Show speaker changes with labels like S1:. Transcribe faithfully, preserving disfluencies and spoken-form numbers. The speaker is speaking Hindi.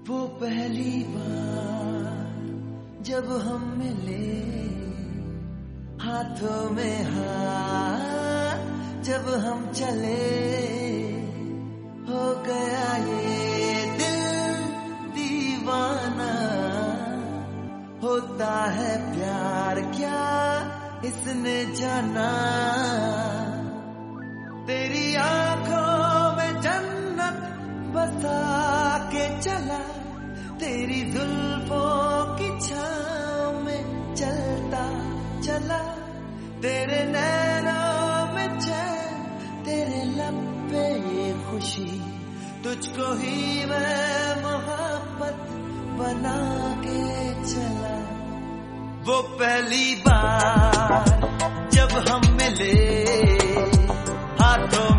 S1: वो पहली बार जब हम मिले, हाथों में हाथ जब हम चले, हो गया ये दिल दीवाना। होता है प्यार क्या इसने जाना, तेरी आंखों में जन्नत बसा के चला, तेरी जुल्फों की छाँव में चलता चला, तेरे नैनों में चैन, तेरे लब पे ये खुशी, तुझको ही मैं मोहब्बत बना के चला। वो पहली बार जब हम मिले, हाथों